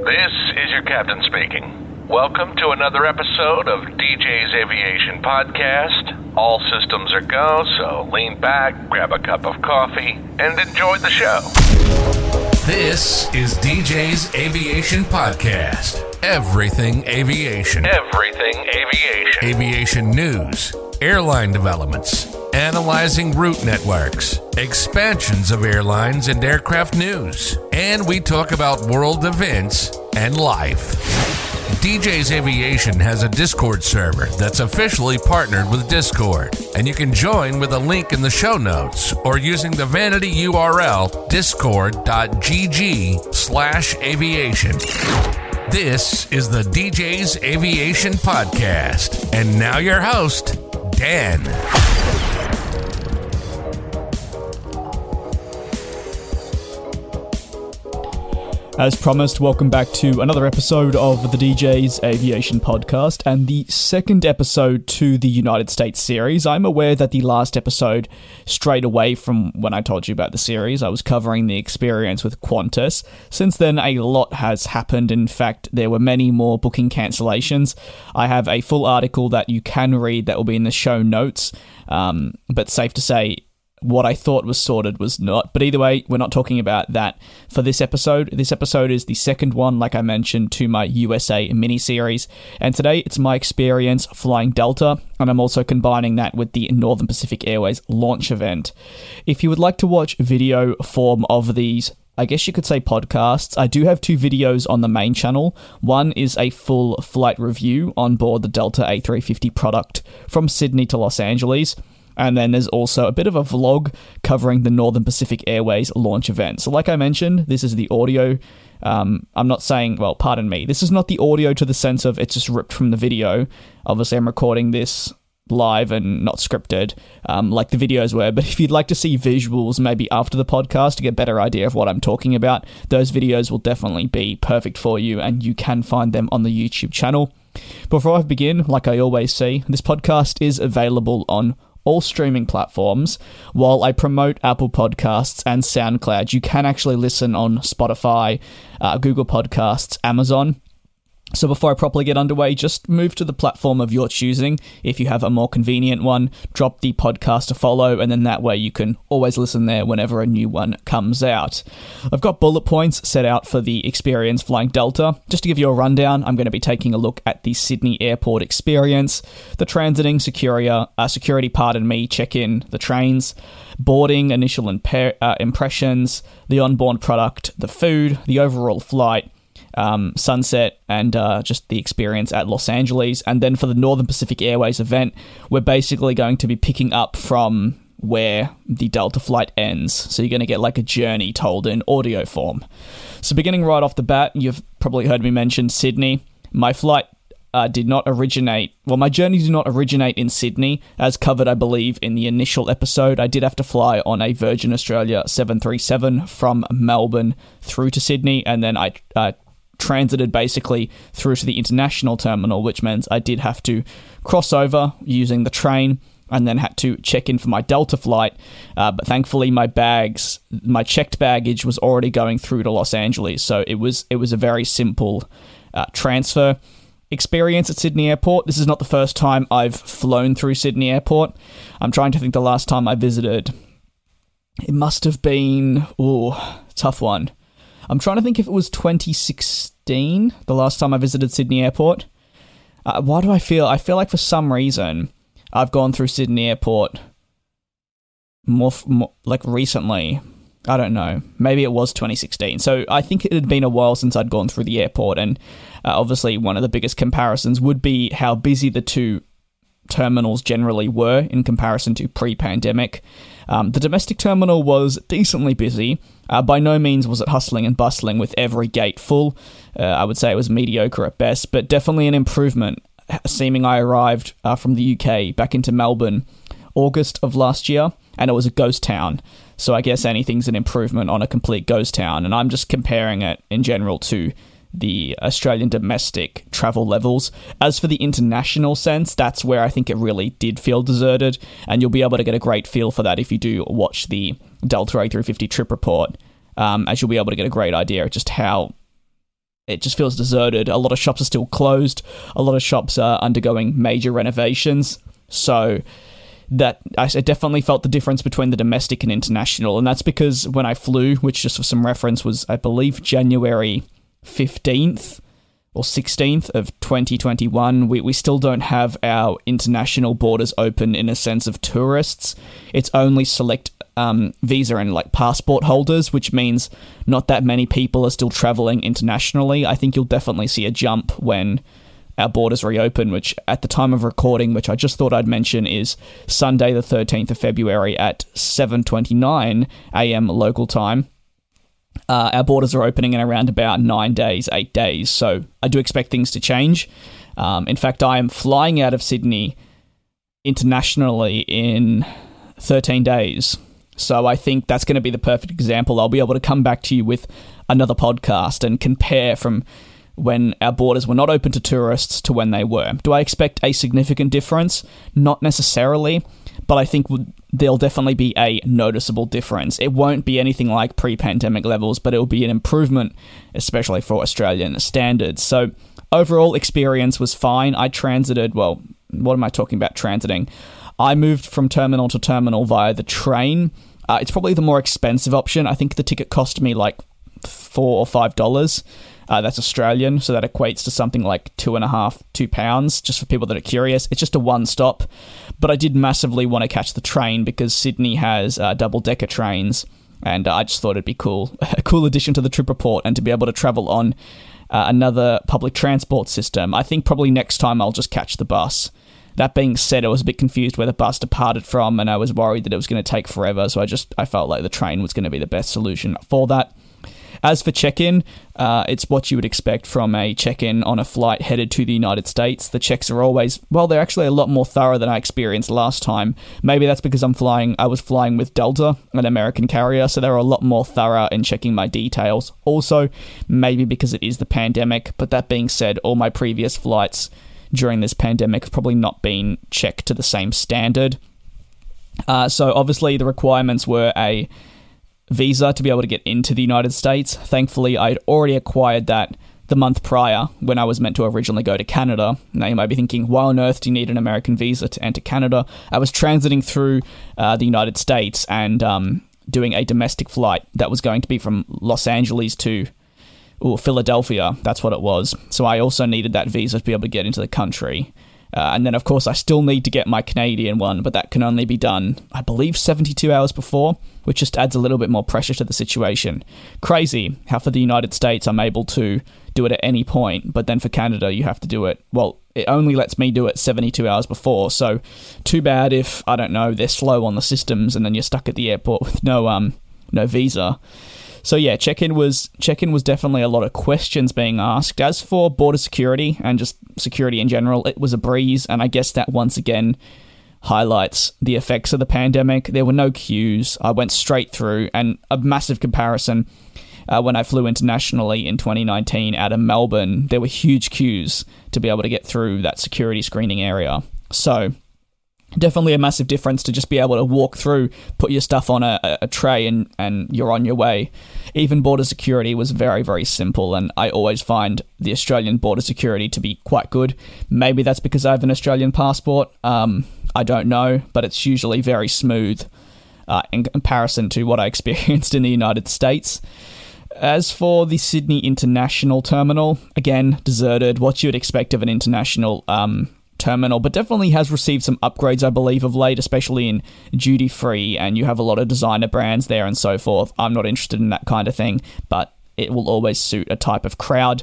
This is your captain speaking. Welcome to another episode of DJ's Aviation Podcast. All systems are go, so lean back, grab a cup of coffee, and enjoy the show. This is DJ's Aviation Podcast. Everything aviation. Everything aviation. Aviation news, airline developments, analyzing route networks, expansions of airlines and aircraft news, and we talk about world events and life. DJ's Aviation has a Discord server that's officially partnered with Discord, and you can join with a link in the show notes or using the vanity URL discord.gg/aviation. This is the DJ's Aviation Podcast, and now your host, Dan. As promised, welcome back to another episode of the DJ's Aviation Podcast and the second episode to the United States series. I'm aware that the last episode strayed away from when I told you about the series. I was covering the experience with Qantas. Since then, a lot has happened. In fact, there were many more booking cancellations. I have a full article that you can read that will be in the show notes, but safe to say, what I thought was sorted was not. But either way, we're not talking about that for this episode. This episode is the second one, like I mentioned, to my USA mini-series. And today, it's my experience flying Delta, and I'm also combining that with the Northern Pacific Airways launch event. If you would like to watch video form of these, I guess you could say podcasts, I do have two videos on the main channel. One is a full flight review on board the Delta A350 product from Sydney to Los Angeles. And then there's also a bit of a vlog covering the Northern Pacific Airways launch event. So like I mentioned, this is the audio. I'm not saying, well, pardon me, this is not the audio to the sense of it's just ripped from the video. Obviously, I'm recording this live and not scripted like the videos were. But if you'd like to see visuals maybe after the podcast to get a better idea of what I'm talking about, those videos will definitely be perfect for you, and you can find them on the YouTube channel. Before I begin, like I always say, this podcast is available on all streaming platforms. While I promote Apple Podcasts and SoundCloud, you can actually listen on Spotify, Google Podcasts, Amazon. So before I properly get underway, just move to the platform of your choosing. If you have a more convenient one, drop the podcast a follow, and then that way you can always listen there whenever a new one comes out. I've got bullet points set out for the experience flying Delta. Just to give you a rundown, I'm going to be taking a look at the Sydney Airport experience, the transiting security, check-in, the trains, boarding, initial impressions, the onboard product, the food, the overall flight, sunset, and just the experience at Los Angeles. And then for the Northern Pacific Airways event, we're basically going to be picking up from where the Delta flight ends. So you're going to get like a journey told in audio form. So beginning right off the bat, you've probably heard me mention Sydney. My flight my journey did not originate in Sydney, as covered, I believe, in the initial episode. I did have to fly on a Virgin Australia 737 from Melbourne through to Sydney, and then I transited basically through to the international terminal, which means I did have to cross over using the train and then had to check in for my Delta flight. But thankfully, my checked baggage was already going through to Los Angeles, so it was a very simple transfer. Experience at Sydney Airport. This is not the first time I've flown through Sydney Airport. I'm trying to think the last time I visited. It must have been, tough one. I'm trying to think if it was 2016, the last time I visited Sydney Airport. Why do I feel like for some reason I've gone through Sydney Airport more like recently. I don't know. Maybe it was 2016. So I think it had been a while since I'd gone through the airport, and obviously one of the biggest comparisons would be how busy the two terminals generally were in comparison to pre-pandemic. The domestic terminal was decently busy. By no means was it hustling and bustling with every gate full. I would say it was mediocre at best, but definitely an improvement. Seeming I arrived from the UK back into Melbourne August of last year, and it was a ghost town. So I guess anything's an improvement on a complete ghost town, and I'm just comparing it in general to the Australian domestic travel levels. As for the international sense, that's where I think it really did feel deserted, and you'll be able to get a great feel for that if you do watch the Delta A350 trip report, as you'll be able to get a great idea of just how it just feels deserted. A lot of shops are still closed. A lot of shops are undergoing major renovations. So that I definitely felt the difference between the domestic and international. And that's because when I flew, which just for some reference was, I believe, January 15th or 16th of 2021, we still don't have our international borders open in a sense of tourists. It's only select visa and like passport holders, which means not that many people are still traveling internationally. I think you'll definitely see a jump when our borders reopen, which at the time of recording, which I just thought I'd mention, is Sunday the 13th of February at 7:29 a.m. local time. Our borders are opening in around about 8 days, so I do expect things to change. In fact, I am flying out of Sydney internationally in 13 days, so I think that's going to be the perfect example. I'll be able to come back to you with another podcast and compare from when our borders were not open to tourists to when they were. Do I expect a significant difference? Not necessarily, but I think there'll definitely be a noticeable difference. It won't be anything like pre-pandemic levels, but it'll be an improvement, especially for Australian standards. So overall experience was fine. I transited, well, what am I talking about transiting? I moved from terminal to terminal via the train. It's probably the more expensive option. I think the ticket cost me like $4 or $5. That's Australian, so that equates to something like £2.50, just for people that are curious. It's just a one-stop, but I did massively want to catch the train because Sydney has double-decker trains, and I just thought it'd be cool, a cool addition to the trip report, and to be able to travel on another public transport system. I think probably next time I'll just catch the bus. That being said, I was a bit confused where the bus departed from, and I was worried that it was going to take forever, so I felt like the train was going to be the best solution for that. As for check-in, it's what you would expect from a check-in on a flight headed to the United States. The checks are always, well, they're actually a lot more thorough than I experienced last time. Maybe that's because I was flying with Delta, an American carrier, so they were a lot more thorough in checking my details. Also, maybe because it is the pandemic, but that being said, all my previous flights during this pandemic have probably not been checked to the same standard. So obviously the requirements were a visa to be able to get into the United States. Thankfully, I'd already acquired that the month prior when I was meant to originally go to Canada. Now you might be thinking, why on earth do you need an American visa to enter Canada? I was transiting through the United States and doing a domestic flight that was going to be from Los Angeles to Philadelphia. That's what it was. So I also needed that visa to be able to get into the country. And then, of course, I still need to get my Canadian one, but that can only be done, I believe, 72 hours before, which just adds a little bit more pressure to the situation. Crazy how for the United States I'm able to do it at any point, but then for Canada you have to do it, well, it only lets me do it 72 hours before, so too bad if, I don't know, they're slow on the systems and then you're stuck at the airport with no visa. So yeah, check-in was definitely a lot of questions being asked. As for border security and just security in general, it was a breeze, and I guess that once again highlights the effects of the pandemic. There were no queues. I went straight through, and a massive comparison, when I flew internationally in 2019 out of Melbourne, there were huge queues to be able to get through that security screening area. So definitely a massive difference to just be able to walk through, put your stuff on a tray and you're on your way. Even border security was very, very simple, and I always find the Australian border security to be quite good. Maybe that's because I have an Australian passport. I don't know, but it's usually very smooth in comparison to what I experienced in the United States. As for the Sydney International Terminal, again, deserted, what you would expect of an international terminal, but definitely has received some upgrades, I believe, of late, especially in duty-free, and you have a lot of designer brands there and so forth. I'm not interested in that kind of thing, but it will always suit a type of crowd.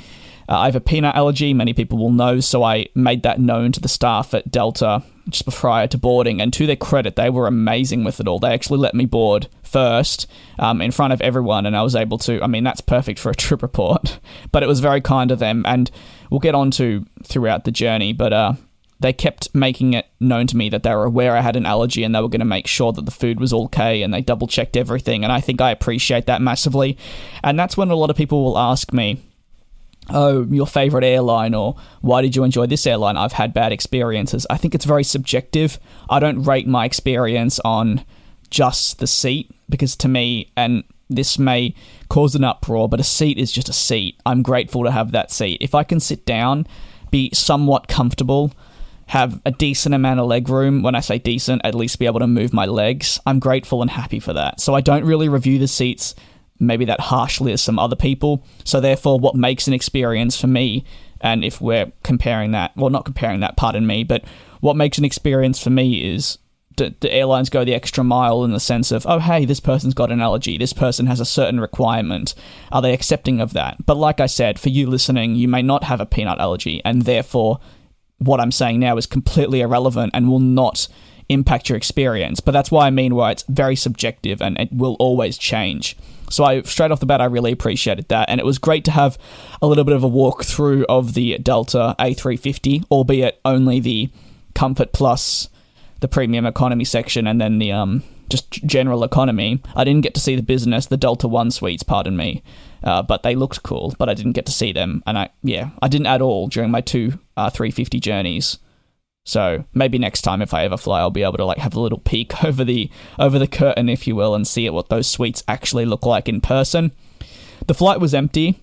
I have a peanut allergy, many people will know, so I made that known to the staff at Delta just prior to boarding, and to their credit, they were amazing with it all. They actually let me board first in front of everyone, and I was able to, that's perfect for a trip report, but it was very kind of them, and we'll get on to throughout the journey, but they kept making it known to me that they were aware I had an allergy and they were going to make sure that the food was okay, and they double-checked everything, and I think I appreciate that massively. And that's when a lot of people will ask me, oh, your favorite airline, or why did you enjoy this airline? I've had bad experiences. I think it's very subjective. I don't rate my experience on just the seat, because to me, and this may cause an uproar, but a seat is just a seat. I'm grateful to have that seat. If I can sit down, be somewhat comfortable, have a decent amount of leg room, when I say decent, at least be able to move my legs, I'm grateful and happy for that. So I don't really review the seats maybe that harshly as some other people. So therefore, what makes an experience for me, and if we're comparing that, well, not comparing that, pardon me, but what makes an experience for me is the airlines go the extra mile in the sense of, oh, hey, this person's got an allergy, this person has a certain requirement. Are they accepting of that? But like I said, for you listening, you may not have a peanut allergy, and therefore, what I'm saying now is completely irrelevant and will not impact your experience. But that's why I mean why it's very subjective and it will always change. So straight off the bat, I really appreciated that. And it was great to have a little bit of a walkthrough of the Delta A350, albeit only the Comfort Plus, the Premium Economy section, and then the just general economy. I didn't get to see the business, the Delta One suites, pardon me. But they looked cool, but I didn't get to see them. And I didn't at all during my two 350 journeys. So maybe next time if I ever fly, I'll be able to like have a little peek over the curtain, if you will, and see what those suites actually look like in person. The flight was empty.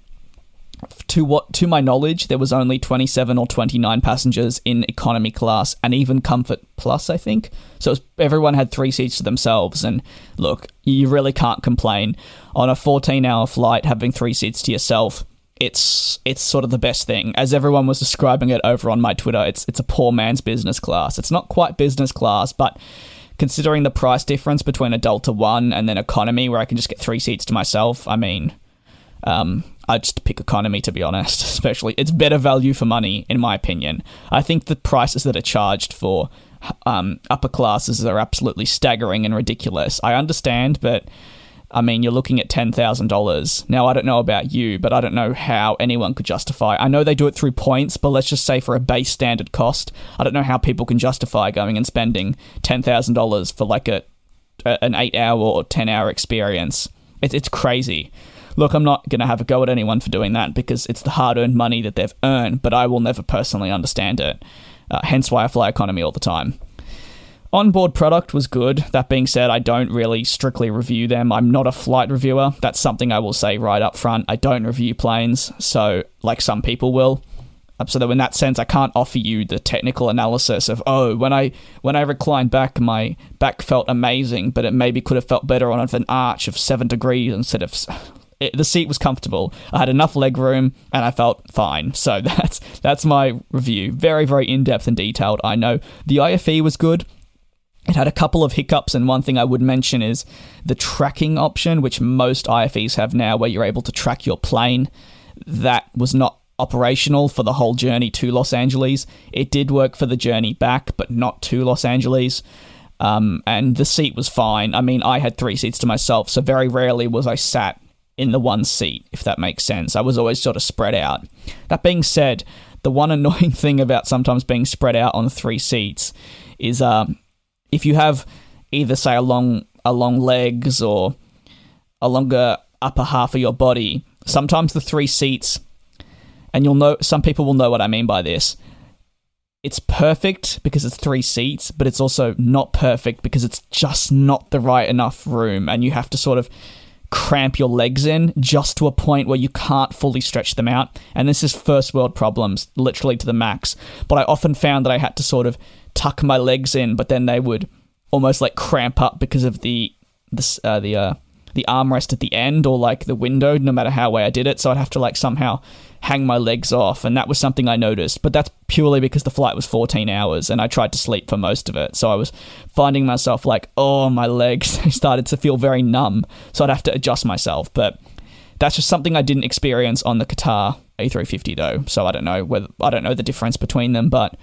To my knowledge, there was only 27 or 29 passengers in economy class and even Comfort Plus, I think. So everyone had 3 seats to themselves. And look, you really can't complain. On a 14-hour flight, having 3 seats to yourself, it's sort of the best thing. As everyone was describing it over on my Twitter, it's a poor man's business class. It's not quite business class, but considering the price difference between a Delta One and then economy, where I can just get 3 seats to myself, I mean, I'd just pick economy, to be honest. Especially, it's better value for money, in my opinion. I think the prices that are charged for upper classes are absolutely staggering and ridiculous. I understand, but I mean, you're looking at $10,000. Now, I don't know about you, but I don't know how anyone could justify. I know they do it through points, but let's just say for a base standard cost, I don't know how people can justify going and spending $10,000 for like an 8-hour or 10-hour experience. It's crazy. Look, I'm not going to have a go at anyone for doing that because it's the hard-earned money that they've earned, but I will never personally understand it. Hence why I fly economy all the time. Onboard product was good. That being said, I don't really strictly review them. I'm not a flight reviewer. That's something I will say right up front. I don't review planes, so like some people will. So that in that sense, I can't offer you the technical analysis of, oh, when I reclined back, my back felt amazing, but it maybe could have felt better on an arch of 7 degrees instead of... The seat was comfortable. I had enough leg room, and I felt fine. So that's my review. Very, very in-depth and detailed, I know. The IFE was good. It had a couple of hiccups, and one thing I would mention is the tracking option, which most IFEs have now, where you're able to track your plane. That was not operational for the whole journey to Los Angeles. It did work for the journey back, but not to Los Angeles. And the seat was fine. I mean, I had 3 seats to myself, so very rarely was I sat in the one seat, if that makes sense. I was always sort of spread out. That being said, the one annoying thing about sometimes being spread out on 3 seats is if you have either, say, a long legs or a longer upper half of your body, sometimes the 3 seats, and you'll know, some people will know what I mean by this, it's perfect because it's 3 seats, but it's also not perfect because it's just not the right enough room, and you have to sort of cramp your legs in just to a point where you can't fully stretch them out. And this is first world problems, literally to the max. But I often found that I had to sort of tuck my legs in, but then they would almost like cramp up because of the armrest at the end, or like the window, no matter how way I did it. So I'd have to like somehow hang my legs off, and that was something I noticed. But that's purely because the flight was 14 hours and I tried to sleep for most of it. So I was finding myself like, oh, my legs started to feel very numb. So I'd have to adjust myself. But that's just something I didn't experience on the Qatar A350 though. So I don't know the difference between them, but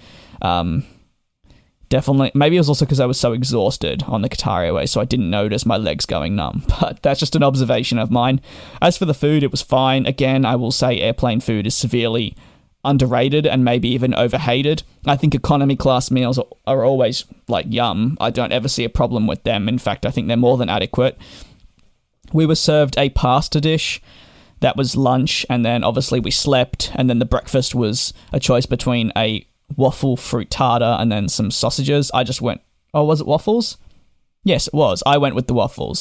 definitely, maybe it was also because I was so exhausted on the Qatar Airways, so I didn't notice my legs going numb. But that's just an observation of mine. As for the food, it was fine. Again, I will say airplane food is severely underrated and maybe even overhated. I think economy class meals are always like yum. I don't ever see a problem with them. In fact, I think they're more than adequate. We were served a pasta dish. That was lunch, and then obviously we slept, and then the breakfast was a choice between a waffle frittata and then some sausages. I just went, oh, was it waffles? Yes, it was. I went with the waffles.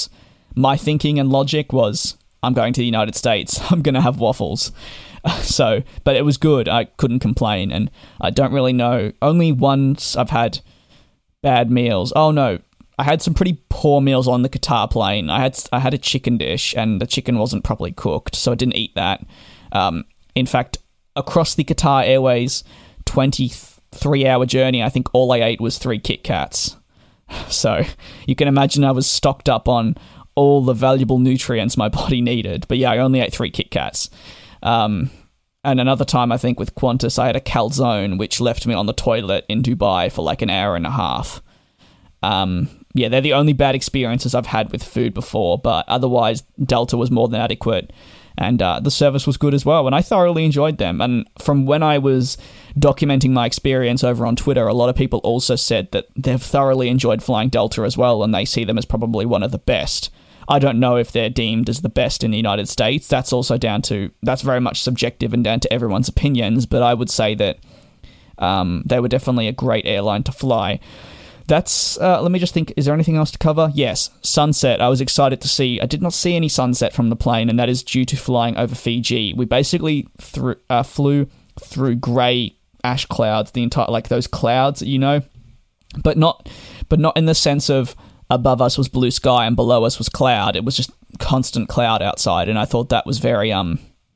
my thinking and logic was, I'm going to the United States. I'm going to have waffles. But it was good. I couldn't complain. And I don't really know. Only once I've had bad meals. Oh, no. I had some pretty poor meals on the Qatar plane. I had a chicken dish, and the chicken wasn't properly cooked, so I didn't eat that. In fact, across the Qatar Airways 23-hour journey, I think all I ate was 3 Kit Kats. So you can imagine I was stocked up on all the valuable nutrients my body needed. But yeah, I only ate 3 Kit Kats. And another time, I think, with Qantas, I had a calzone, which left me on the toilet in Dubai for like an hour and a half. Yeah, they're the only bad experiences I've had with food before, but otherwise, Delta was more than adequate, and the service was good as well, and I thoroughly enjoyed them. And from when I was documenting my experience over on Twitter, a lot of people also said that they've thoroughly enjoyed flying Delta as well, and they see them as probably one of the best. I don't know if they're deemed as the best in the United States. That's also that's very much subjective and down to everyone's opinions, but I would say that they were definitely a great airline to fly. That's, let me just think, is there anything else to cover? Yes, sunset. I was excited to see. I did not see any sunset from the plane, and that is due to flying over Fiji. We basically flew through grey ash clouds, the entire, like those clouds, but not in the sense of above us was blue sky and below us was cloud. It was just constant cloud outside, and I thought that was very, I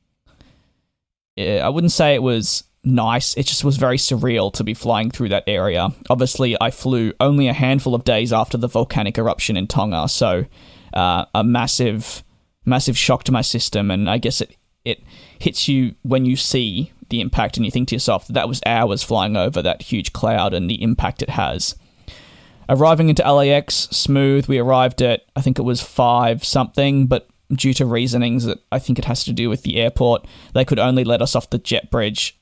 wouldn't say it was nice. It just was very surreal to be flying through that area. Obviously, I flew only a handful of days after the volcanic eruption in Tonga, so a massive shock to my system, and I guess it hits you when you see the impact and you think to yourself that was hours flying over that huge cloud and the impact it has. Arriving into LAX, smooth. We arrived at, I think it was 5 something, but due to reasonings that I think it has to do with the airport, they could only let us off the jet bridge,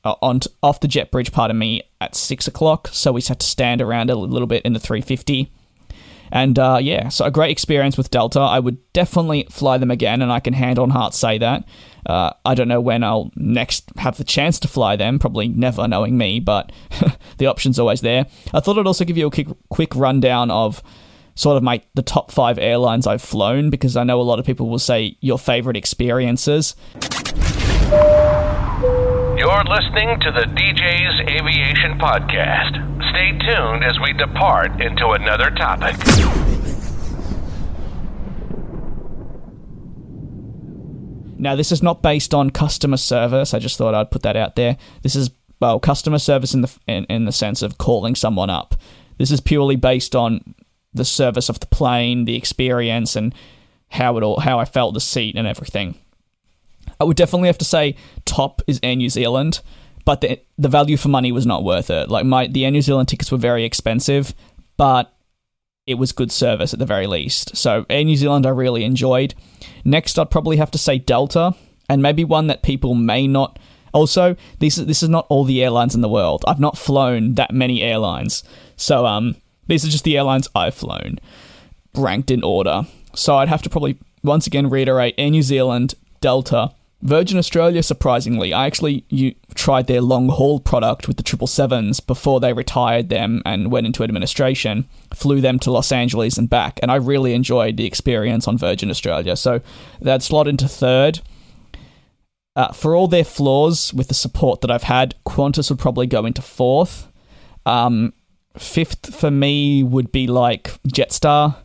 at 6 o'clock, so we had to stand around a little bit in the 350. And so a great experience with Delta. I would definitely fly them again, and I can hand on heart say that. I don't know when I'll next have the chance to fly them, probably never, knowing me, but the option's always there. I thought I'd also give you a quick rundown of sort of the top 5 airlines I've flown, because I know a lot of people will say your favorite experiences. You're listening to the DJ's Aviation Podcast. Stay tuned as we depart into another topic. Now, this is not based on customer service. I just thought I'd put that out there. This is, customer service in the sense of calling someone up. This is purely based on the service of the plane, the experience, and how I felt the seat and everything. I would definitely have to say top is Air New Zealand, but the value for money was not worth it. Like the Air New Zealand tickets were very expensive, but it was good service at the very least. So Air New Zealand I really enjoyed. Next, I'd probably have to say Delta, and maybe one that people may not. Also, this is not all the airlines in the world. I've not flown that many airlines, so these are just the airlines I've flown, ranked in order. So I'd have to probably once again reiterate Air New Zealand, Delta, Virgin Australia. Surprisingly, I actually tried their long-haul product with the 777s before they retired them and went into administration, flew them to Los Angeles and back, and I really enjoyed the experience on Virgin Australia. So that'd slot into third. For all their flaws with the support that I've had, Qantas would probably go into fourth. Fifth for me would be like Jetstar.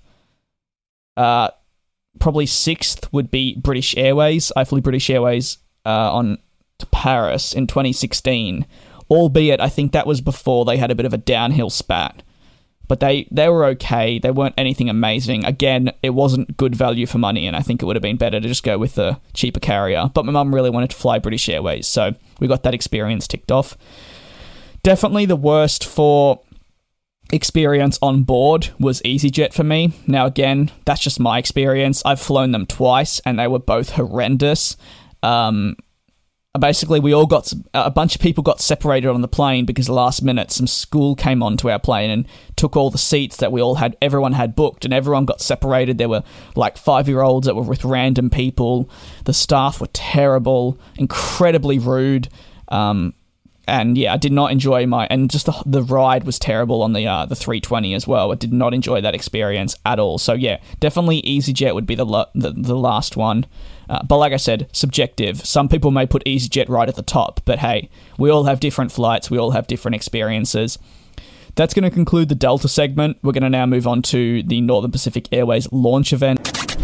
Probably sixth would be British Airways. I flew British Airways to Paris in 2016, albeit I think that was before they had a bit of a downhill spat. But they were okay. They weren't anything amazing. Again, it wasn't good value for money, and I think it would have been better to just go with the cheaper carrier. But my mum really wanted to fly British Airways, so we got that experience ticked off. Definitely the worst for experience on board was EasyJet for me. Now, again, that's just my experience. I've flown them twice, and they were both horrendous. Basically, a bunch of people got separated on the plane because last minute some school came onto our plane and took all the seats that everyone had booked, and everyone got separated. There were like 5-year-olds that were with random people. The staff were terrible, incredibly rude. And And yeah, I did not enjoy and just the ride was terrible on the 320 as well. I did not enjoy that experience at all. So yeah, definitely EasyJet would be the last one. But like I said, subjective. Some people may put EasyJet right at the top, but hey, we all have different flights. We all have different experiences. That's going to conclude the Delta segment. We're going to now move on to the Northern Pacific Airways launch event.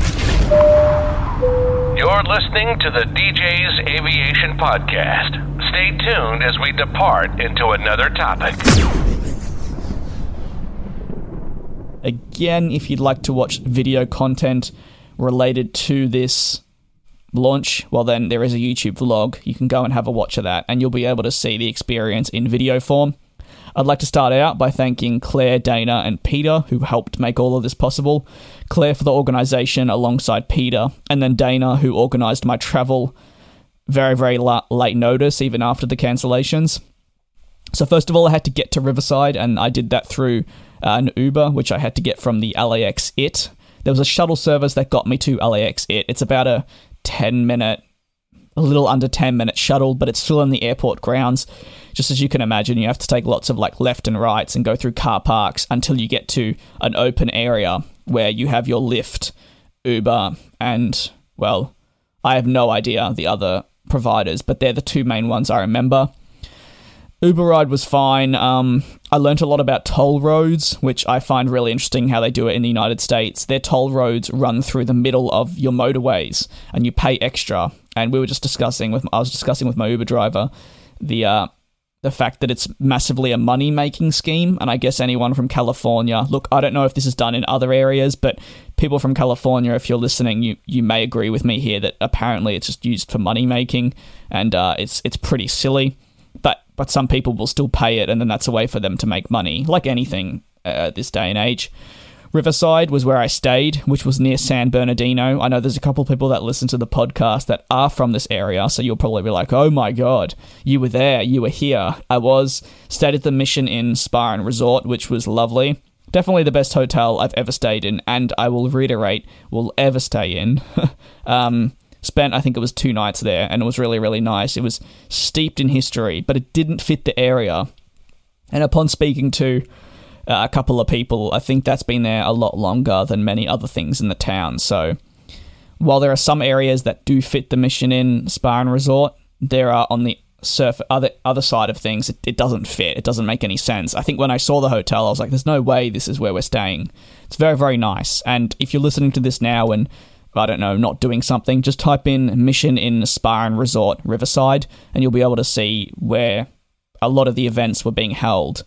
You're listening to the DJ's Aviation Podcast. Stay tuned as we depart into another topic. Again, if you'd like to watch video content related to this launch, well then there is a YouTube vlog. You can go and have a watch of that, and you'll be able to see the experience in video form. I'd like to start out by thanking Claire, Dana, and Peter, who helped make all of this possible. Claire for the organisation alongside Peter, and then Dana, who organised my travel very, very late notice, even after the cancellations. So first of all, I had to get to Riverside, and I did that through an Uber, which I had to get from the LAX IT. There was a shuttle service that got me to LAX IT. It's about a little under 10-minute shuttle, but it's still in the airport grounds. Just as you can imagine, you have to take lots of left and rights and go through car parks until you get to an open area where you have your Lyft, Uber, and, well, I have no idea the other providers, but they're the two main ones I remember. Uber ride was fine. I learnt a lot about toll roads, which I find really interesting how they do it in the United States. Their toll roads run through the middle of your motorways, and you pay extra. And I was discussing with my Uber driver the fact that it's massively a money-making scheme, and I guess anyone from California, look, I don't know if this is done in other areas, but people from California, if you're listening, you may agree with me here that apparently it's just used for money-making, and it's pretty silly, but some people will still pay it, and then that's a way for them to make money, like anything this day and age. Riverside was where I stayed, which was near San Bernardino. I know there's a couple of people that listen to the podcast that are from this area, so you'll probably be like, oh my god, you were there, you were here. I stayed at the Mission Inn Spa and Resort, which was lovely. Definitely the best hotel I've ever stayed in, and I will reiterate, will ever stay in. Spent, I think it was 2 nights there, and it was really, really nice. It was steeped in history, but it didn't fit the area. And upon speaking to a couple of people, I think that's been there a lot longer than many other things in the town. So while there are some areas that do fit the Mission Inn Spa and Resort, there are on the other side of things, it doesn't fit. It doesn't make any sense. I think when I saw the hotel, I was like, there's no way this is where we're staying. It's very, very nice. And if you're listening to this now and, I don't know, not doing something, just type in Mission Inn Spa and Resort Riverside, and you'll be able to see where a lot of the events were being held.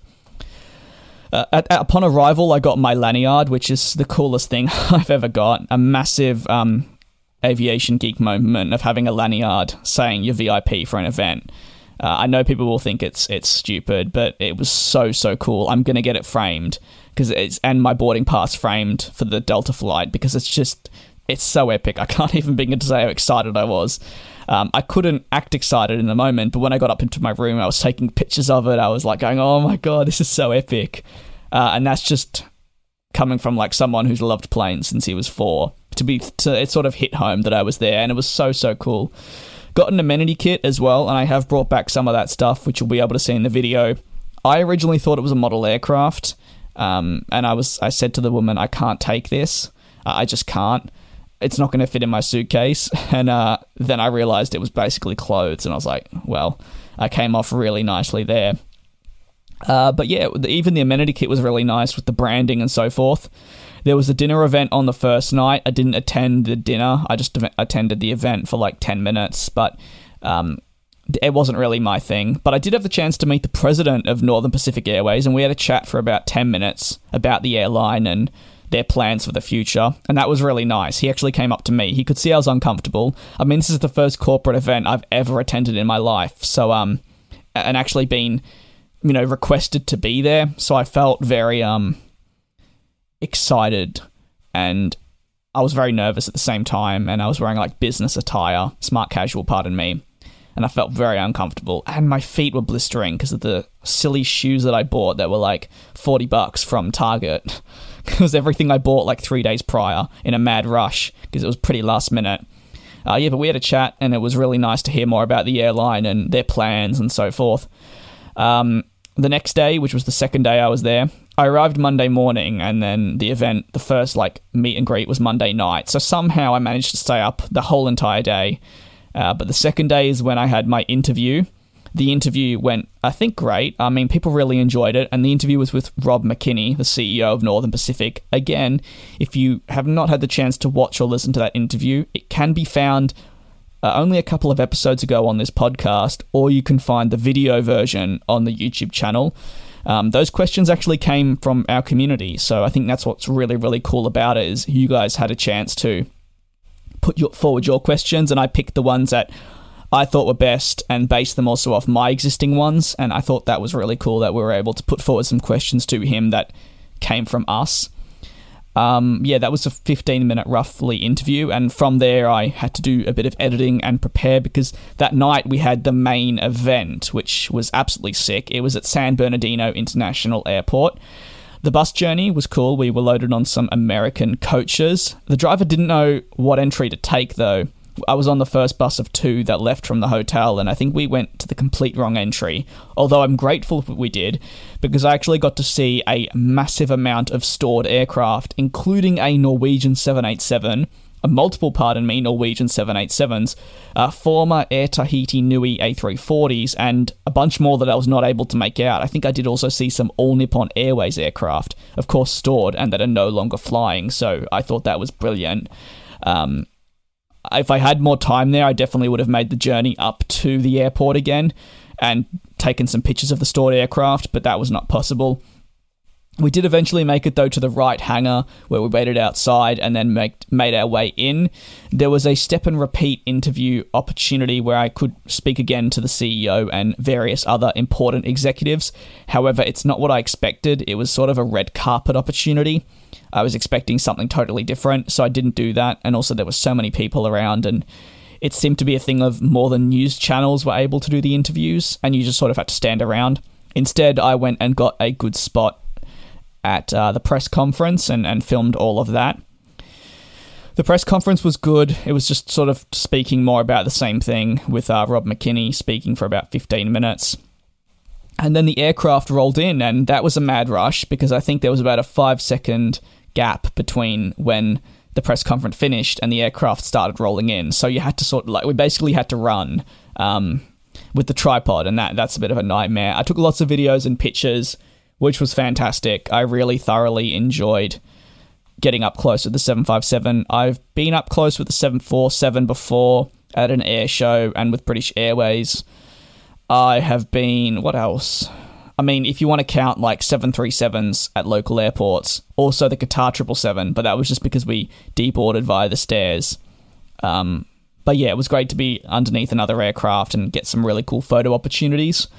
Upon arrival, I got my lanyard, which is the coolest thing I've ever got. A massive aviation geek moment of having a lanyard saying you're VIP for an event. I know people will think it's stupid, but it was so cool. I'm gonna get it framed and my boarding pass framed for the Delta flight because it's so epic. I can't even begin to say how excited I was. I couldn't act excited in the moment, but when I got up into my room, I was taking pictures of it. I was like going, oh my god, this is so epic. And that's just coming from someone who's loved planes since he was 4. It sort of hit home that I was there, and it was so cool. Got an amenity kit as well, and I have brought back some of that stuff, which you'll be able to see in the video. I originally thought it was a model aircraft, and I said to the woman, I can't take this. I just can't. It's not going to fit in my suitcase. And then I realized it was basically clothes, and I was like, well, I came off really nicely there. But yeah, even the amenity kit was really nice with the branding and so forth. There was a dinner event on the first night. I didn't attend the dinner. I just attended the event for 10 minutes, but it wasn't really my thing. But I did have the chance to meet the president of Northern Pacific Airways, and we had a chat for about 10 minutes about the airline and their plans for the future, and that was really nice. He actually came up to me. He could see I was uncomfortable. I mean, this is the first corporate event I've ever attended in my life, so and actually been, requested to be there, so I felt very excited, and I was very nervous at the same time, and I was wearing business attire, smart casual, pardon me, and I felt very uncomfortable, and my feet were blistering because of the silly shoes that I bought that were $40 from Target. Because everything I bought 3 days prior in a mad rush because it was pretty last minute. But we had a chat, and it was really nice to hear more about the airline and their plans and so forth. The next day, which was the second day I was there, I arrived Monday morning, and then the event, the first meet and greet, was Monday night. So somehow I managed to stay up the whole entire day. But the second day is when I had my interview. The interview went, I think, great. I mean, people really enjoyed it. And the interview was with Rob McKinney, the CEO of Northern Pacific. Again, if you have not had the chance to watch or listen to that interview, it can be found only a couple of episodes ago on this podcast, or you can find the video version on the YouTube channel. Those questions actually came from our community, so I think that's what's really, really cool about it, is you guys had a chance to put forward your questions, and I picked the ones that I thought were best and based them also off my existing ones, and I thought that was really cool that we were able to put forward some questions to him that came from us. That was a 15-minute roughly interview, and from there I had to do a bit of editing and prepare, because that night we had the main event, which was absolutely sick. It was at San Bernardino International Airport. The bus journey was cool. We were loaded on some American coaches. The driver didn't know what entry to take, though. I was on the first bus of 2 that left from the hotel, and I think we went to the complete wrong entry, although I'm grateful that we did, because I actually got to see a massive amount of stored aircraft, including a Norwegian 787, Norwegian 787s, former Air Tahiti Nui A340s, and a bunch more that I was not able to make out. I think I did also see some All Nippon Airways aircraft, of course stored, and that are no longer flying, so I thought that was brilliant. If I had more time there, I definitely would have made the journey up to the airport again and taken some pictures of the stored aircraft, but that was not possible. We did eventually make it, though, to the right hangar, where we waited outside and then made our way in. There was a step and repeat interview opportunity where I could speak again to the CEO and various other important executives. However, it's not what I expected. It was sort of a red carpet opportunity. I was expecting something totally different, so I didn't do that. And also there were so many people around, and it seemed to be a thing of more than news channels were able to do the interviews, and you just sort of had to stand around. Instead, I went and got a good spot at the press conference and filmed all of that. The press conference was good. It was just sort of speaking more about the same thing, with Rob McKinney speaking for about 15 minutes. And then the aircraft rolled in, and that was a mad rush, because I think there was about a 5-second gap between when the press conference finished and the aircraft started rolling in. So you had to we basically had to run with the tripod, and that's a bit of a nightmare. I took lots of videos and pictures, which was fantastic. I really thoroughly enjoyed getting up close with the 757. I've been up close with the 747 before at an air show and with British Airways. I have been... what else? I mean, if you want to count like 737s at local airports, also the Qatar 777, but that was just because we deboarded via the stairs. But yeah, it was great to be underneath another aircraft and get some really cool photo opportunities.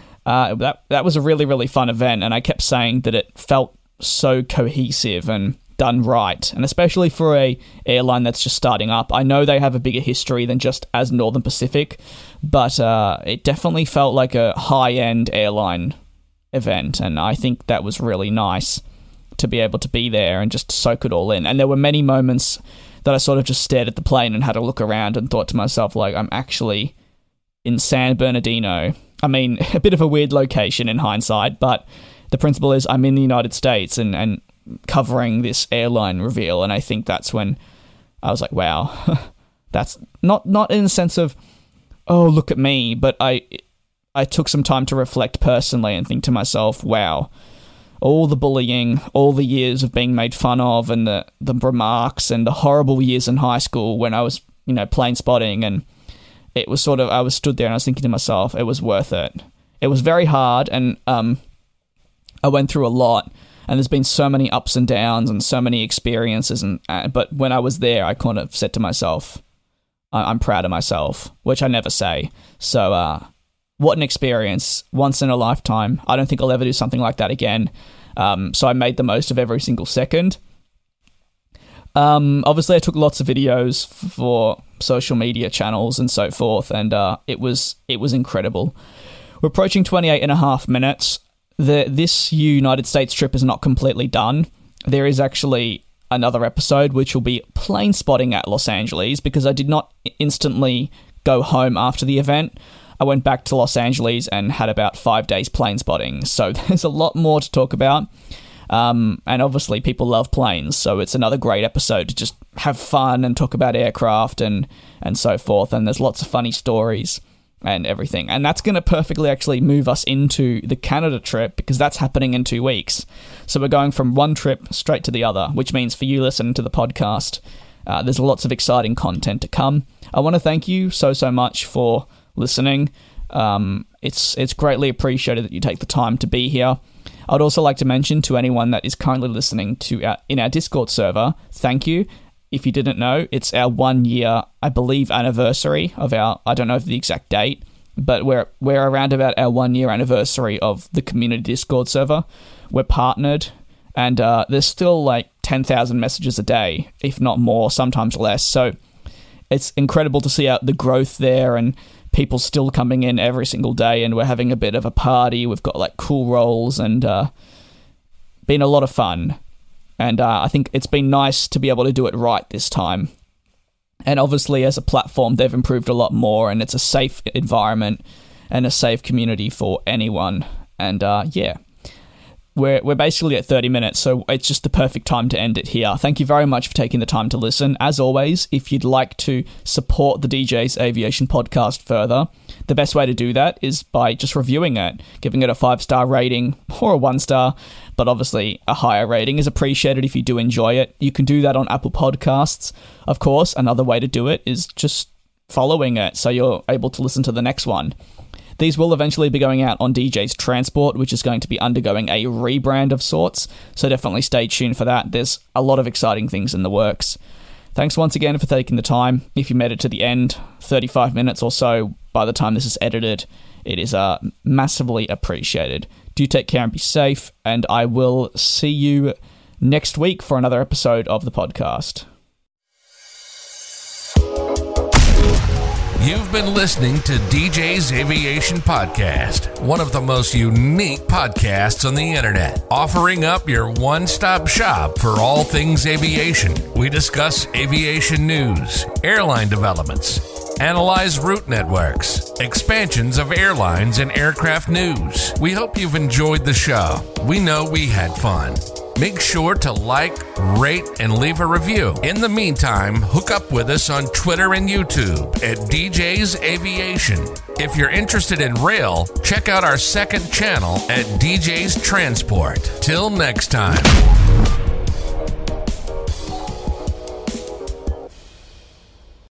That was a really, really fun event, and I kept saying that it felt so cohesive and done right, and especially for a airline that's just starting up. I know they have a bigger history than just as Northern Pacific, but it definitely felt like a high-end airline event, and I think that was really nice to be able to be there and just soak it all in. And there were many moments that I sort of just stared at the plane and had a look around and thought to myself, like, I'm actually in San Bernardino. I mean, a bit of a weird location in hindsight, but the principle is I'm in the United States and covering this airline reveal, and I think that's when I was like, wow. That's not in the sense of, oh, look at me, but I took some time to reflect personally and think to myself, wow, all the bullying, all the years of being made fun of, and the remarks and the horrible years in high school when I was, plane spotting, and it was sort of, I was stood there and I was thinking to myself, it was worth it. It was very hard, and I went through a lot, and there's been so many ups and downs and so many experiences, but when I was there, I kind of said to myself, I'm proud of myself, which I never say. So, what an experience, once in a lifetime. I don't think I'll ever do something like that again. So I made the most of every single second. Obviously, I took lots of videos for social media channels and so forth, and it was incredible. We're approaching 28 and a half minutes. This United States trip is not completely done. There is actually another episode which will be plane spotting at Los Angeles, because I did not instantly go home after the event. I went back to Los Angeles and had about 5 days plane spotting. So there's a lot more to talk about. And obviously people love planes, so it's another great episode to just have fun and talk about aircraft and so forth. And there's lots of funny stories and everything. And that's going to perfectly actually move us into the Canada trip, because that's happening in 2 weeks. So we're going from one trip straight to the other, which means for you listening to the podcast, there's lots of exciting content to come. I want to thank you so much for listening. It's greatly appreciated that you take the time to be here. I'd also like to mention to anyone that is currently listening to in our Discord server, thank you. If you didn't know, it's our 1 year, I believe, anniversary of our, I don't know the exact date, but we're around about our 1 year anniversary of the community Discord server. We're partnered, and there's still like 10,000 messages a day, if not more, sometimes less. So it's incredible to see the growth there, and people still coming in every single day, and we're having a bit of a party. We've got like cool roles, and been a lot of fun. And I think it's been nice to be able to do it right this time. And obviously, as a platform, they've improved a lot more, and it's a safe environment and a safe community for anyone. And we're basically at 30 minutes, so it's just the perfect time to end it here. Thank you very much for taking the time to listen. As always, if you'd like to support the DJ's Aviation podcast further, the best way to do that is by just reviewing it, giving it a 5-star rating or a 1-star, but obviously a higher rating is appreciated if you do enjoy it. You can do that on Apple Podcasts. Of course, another way to do it is just following it so you're able to listen to the next one. These will eventually be going out on DJ's Transport, which is going to be undergoing a rebrand of sorts, so definitely stay tuned for that. There's a lot of exciting things in the works. Thanks once again for taking the time. If you made it to the end, 35 minutes or so by the time this is edited, it is massively appreciated. Do take care and be safe, and I will see you next week for another episode of the podcast. You've been listening to DJ's Aviation Podcast, one of the most unique podcasts on the internet, offering up your one-stop shop for all things aviation. We discuss aviation news, airline developments, analyze route networks, expansions of airlines, and aircraft news. We hope you've enjoyed the show. We know we had fun. Make sure to like, rate, and leave a review. In the meantime, hook up with us on Twitter and YouTube at DJ's Aviation. If you're interested in rail, check out our second channel at DJ's Transport. Till next time.